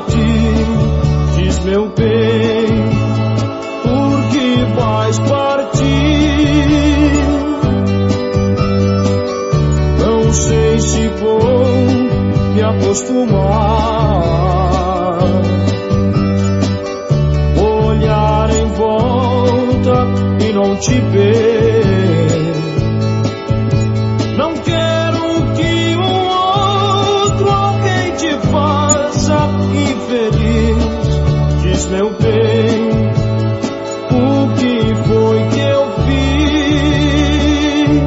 partir. Diz, meu bem, por que vais partir? Não sei se vou me acostumar, olhar em volta e não te ver. Não quero que um outro alguém te faça infeliz. Diz, meu bem, o que foi que eu fiz?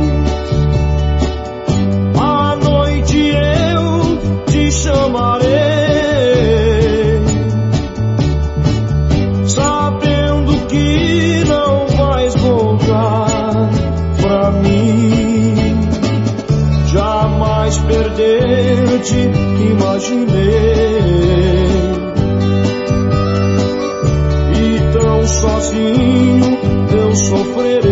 À noite eu te chamarei, sabendo que não vais voltar pra mim. Jamais perder-te imaginei, e tão sozinho eu sofrerei.